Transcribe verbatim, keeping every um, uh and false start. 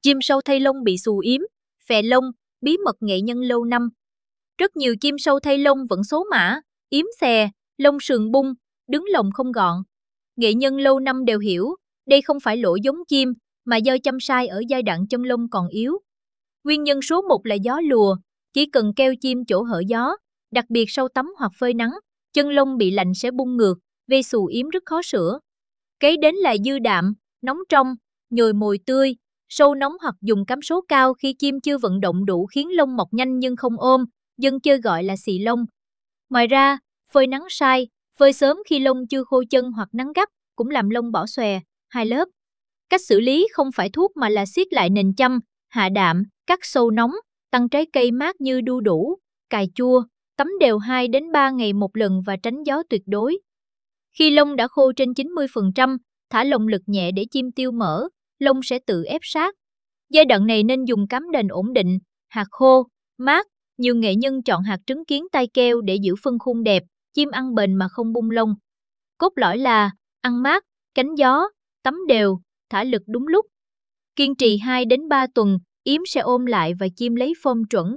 Chim sâu thay lông bị xù yếm, phè lông, bí mật nghệ nhân lâu năm. Rất nhiều chim sâu thay lông vẫn số mã, yếm xè, lông sườn bung, đứng lồng không gọn. Nghệ nhân lâu năm đều hiểu, đây không phải lỗi giống chim, mà do chăm sai ở giai đoạn chân lông còn yếu. Nguyên nhân số một là gió lùa, chỉ cần keo chim chỗ hở gió, đặc biệt sau tắm hoặc phơi nắng, chân lông bị lạnh sẽ bung ngược, gây xù yếm rất khó sửa. Kế đến là dư đạm, nóng trong, nhồi mồi tươi, sâu nóng hoặc dùng cắm số cao khi chim chưa vận động đủ khiến lông mọc nhanh nhưng không ôm, dân chơi gọi là xì lông. Ngoài ra, phơi nắng sai, phơi sớm khi lông chưa khô chân hoặc nắng gắt cũng làm lông bỏ xòe, hai lớp. Cách xử lý không phải thuốc mà là siết lại nền chăm, hạ đạm, cắt sâu nóng, tăng trái cây mát như đu đủ, cà chua, tắm đều hai đến ba ngày một lần và tránh gió tuyệt đối. Khi lông đã khô trên chín mươi phần trăm, thả lồng lực nhẹ để chim tiêu mỡ, lông sẽ tự ép sát. Giai đoạn này nên dùng cám đền ổn định, hạt khô, mát. Nhiều nghệ nhân chọn hạt trứng kiến tai keo để giữ phân khung đẹp, chim ăn bền mà không bung lông. Cốt lõi là ăn mát, tránh gió, tắm đều, thả lực đúng lúc. Kiên trì hai đến ba tuần, yếm sẽ ôm lại và chim lấy form chuẩn.